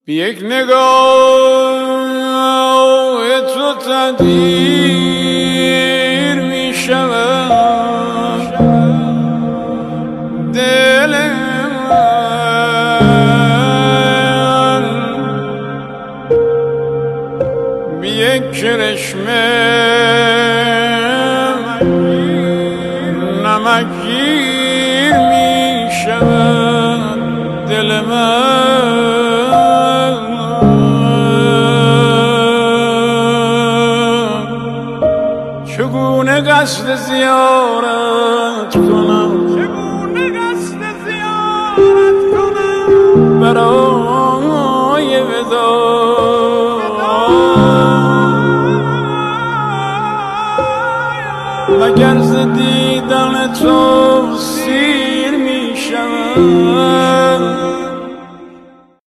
بی یک نگاه تو تدبیر می شود دل من، بی یک کرشمه نمکگیر می شود دل من. چگونه قصد زیارت کنم، برای وداع، مگر ز دیدن تو سیر می شود